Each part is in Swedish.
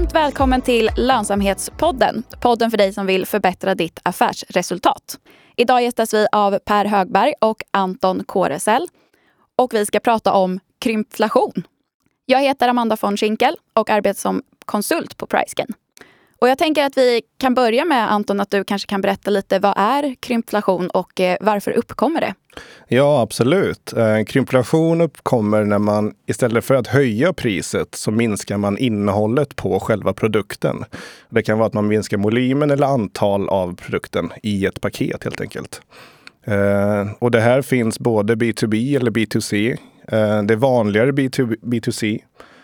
Varmt välkommen till Lönsamhetspodden. Podden för dig som vill förbättra ditt affärsresultat. Idag gästas vi av Per Högberg och Anton Kåresell. Och vi ska prata om krympflation. Jag heter Amanda von Schinkel och arbetar som konsult på Pricegain. Och jag tänker att vi kan börja med, Anton, att du kanske kan berätta lite vad är krympflation och varför uppkommer det? Ja, absolut. Krympflation uppkommer när man istället för att höja priset så minskar man innehållet på själva produkten. Det kan vara att man minskar volymen eller antal av produkten i ett paket helt enkelt. Och det här finns både B2B eller B2C. Det är vanligare B2C.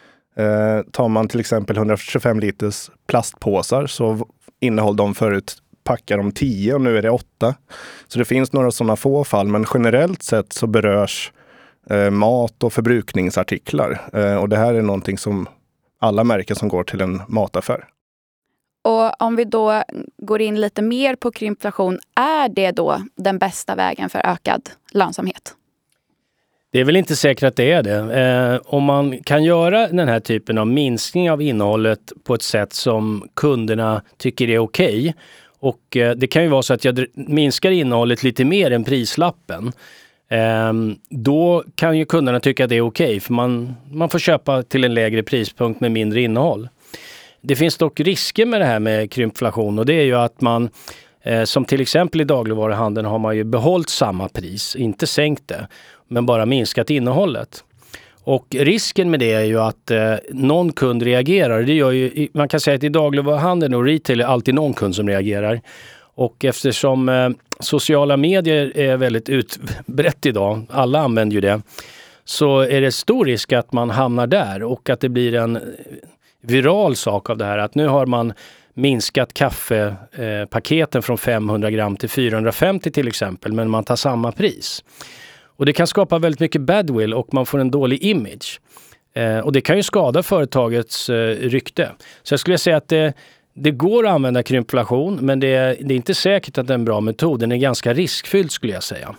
Tar man till exempel 125 liters plastpåsar så innehåller de förut packar de 10 och nu är det 8. Så det finns några sådana få fall, men generellt sett så berörs mat- och förbrukningsartiklar. Och det här är någonting som alla märker som går till en mataffär. Och om vi då går in lite mer på krympflation, är det då den bästa vägen för ökad lönsamhet? Det är väl inte säkert att det är det. Om man kan göra den här typen av minskning av innehållet på ett sätt som kunderna tycker är okej. Och det kan ju vara så att jag minskar innehållet lite mer än prislappen. Då kan ju kunderna tycka att det är okej, för man får köpa till en lägre prispunkt med mindre innehåll. Det finns dock risker med det här med krympflation, och det är ju att man som till exempel i dagligvaruhandeln har man ju behållit samma pris, inte sänkt det, men bara minskat innehållet. Och risken med det är ju att någon kund reagerar. Det gör ju, man kan säga att i dagligvaruhandeln och retail är alltid någon kund som reagerar. Och eftersom sociala medier är väldigt utbrett idag, alla använder ju det, så är det stor risk att man hamnar där och att det blir en viral sak av det här. Att nu har man minskat kaffepaketen från 500 gram till 450 till exempel, men man tar samma pris. Och det kan skapa väldigt mycket badwill och man får en dålig image. Och det kan ju skada företagets rykte. Så jag skulle säga att det går att använda krympflation, men det är inte säkert att det är en bra metod. Den är ganska riskfylld, skulle jag säga.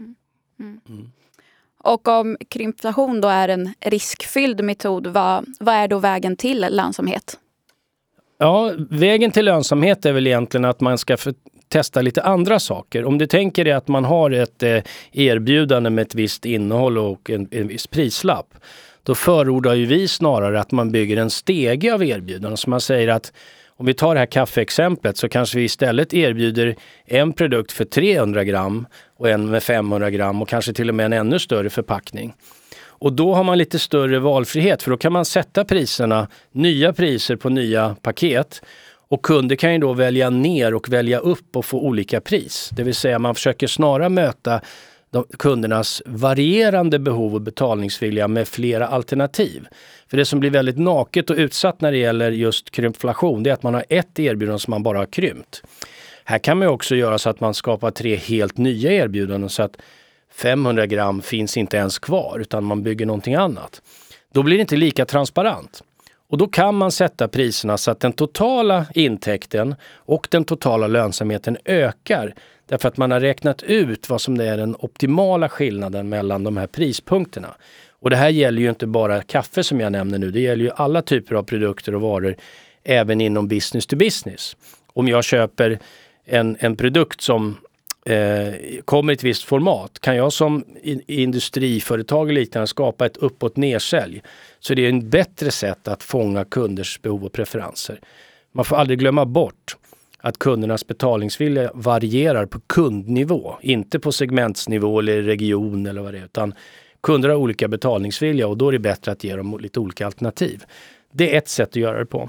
Och om krympflation då är en riskfylld metod, vad är då vägen till lönsamhet? Ja, vägen till lönsamhet är väl egentligen att man ska testa lite andra saker. Om du tänker dig att man har ett erbjudande med ett visst innehåll och en viss prislapp, då förordar ju vi snarare att man bygger en stege av erbjudanden. Så man säger att om vi tar det här kaffeexemplet så kanske vi istället erbjuder en produkt för 300 gram och en med 500 gram och kanske till och med en ännu större förpackning. Och då har man lite större valfrihet, för då kan man sätta priserna, nya priser på nya paket. Och kunder kan ju då välja ner och välja upp och få olika pris. Det vill säga man försöker snarare möta kundernas varierande behov och betalningsvilja med flera alternativ. För det som blir väldigt naket och utsatt när det gäller just krympflation, det är att man har ett erbjudande som man bara har krympt. Här kan man också göra så att man skapar 3 helt nya erbjudanden så att 500 gram finns inte ens kvar, utan man bygger någonting annat. Då blir det inte lika transparent. Och då kan man sätta priserna så att den totala intäkten och den totala lönsamheten ökar. Därför att man har räknat ut vad som är den optimala skillnaden mellan de här prispunkterna. Och det här gäller ju inte bara kaffe som jag nämner nu. Det gäller ju alla typer av produkter och varor, även inom business to business. Om jag köper en produkt som kommer i ett visst format, kan jag som industriföretag liknande skapa ett uppåt nedsälj, så det är en bättre sätt att fånga kunders behov och preferenser. Man får aldrig glömma bort att kundernas betalningsvilja varierar på kundnivå, inte på segmentsnivå eller region eller vad det är, utan kunder har olika betalningsvilja och då är det bättre att ge dem lite olika alternativ. Det är ett sätt att göra det på.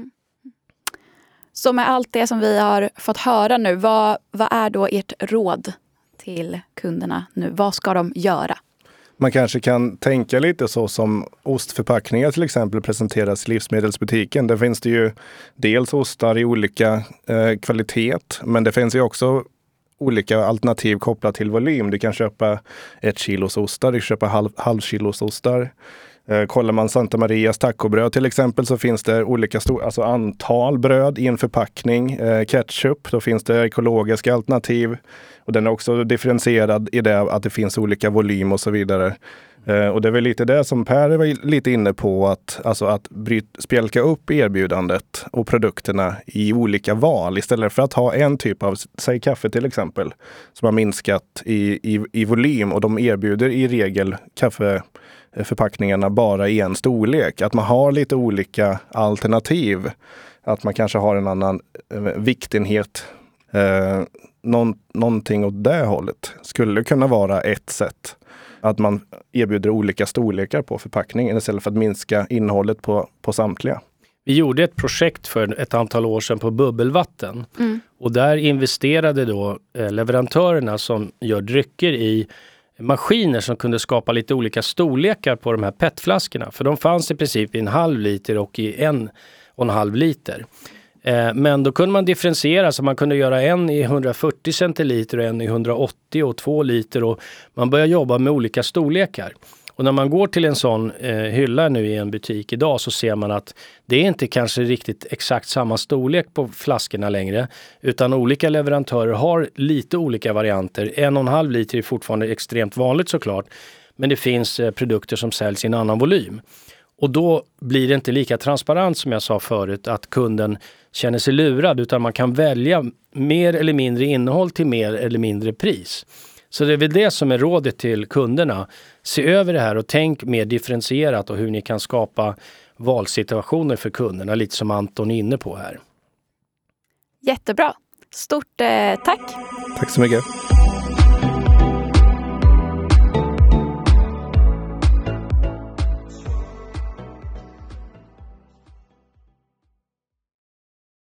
Så med allt det som vi har fått höra nu, vad är då ert råd till kunderna nu? Vad ska de göra? Man kanske kan tänka lite så som ostförpackningar till exempel presenteras i livsmedelsbutiken. Där finns det ju dels ostar i olika kvalitet, men det finns ju också olika alternativ kopplat till volym. Du kan köpa 1 kilos ostar, du kan köpa halvkilos ostar. Kollar man Santa Marias tacobröd till exempel så finns det olika antal bröd i en förpackning. Ketchup, då finns det ekologiska alternativ. Och den är också differentierad i det att det finns olika volym och så vidare. Och det är väl lite det som Per var lite inne på, att spjälka upp erbjudandet och produkterna i olika val istället för att ha en typ av, säg kaffe till exempel, som har minskat i volym och de erbjuder i regel kaffeförpackningarna bara i en storlek. Att man har lite olika alternativ, att man kanske har en annan viktenhet, någonting åt det hållet skulle kunna vara ett sätt. Att man erbjuder olika storlekar på förpackningen istället för att minska innehållet på samtliga. Vi gjorde ett projekt för ett antal år sedan på bubbelvatten. Och där investerade då leverantörerna som gör drycker i maskiner som kunde skapa lite olika storlekar på de här petflaskorna. För de fanns i princip i 1,5 liter och i 1,5 liter. Men då kunde man differentiera, så man kunde göra en i 140 centiliter och en i 180 och 2 liter, och man börjar jobba med olika storlekar. Och när man går till en sån hylla nu i en butik idag så ser man att det är inte kanske riktigt exakt samma storlek på flaskorna längre, utan olika leverantörer har lite olika varianter. 1,5 liter är fortfarande extremt vanligt såklart, men det finns produkter som säljs i en annan volym. Och då blir det inte lika transparent som jag sa förut, att kunden känner sig lurad, utan man kan välja mer eller mindre innehåll till mer eller mindre pris. Så det är väl det som är rådet till kunderna. Se över det här och tänk mer differentierat och hur ni kan skapa valsituationer för kunderna, lite som Anton är inne på här. Jättebra. Stort tack! Tack så mycket.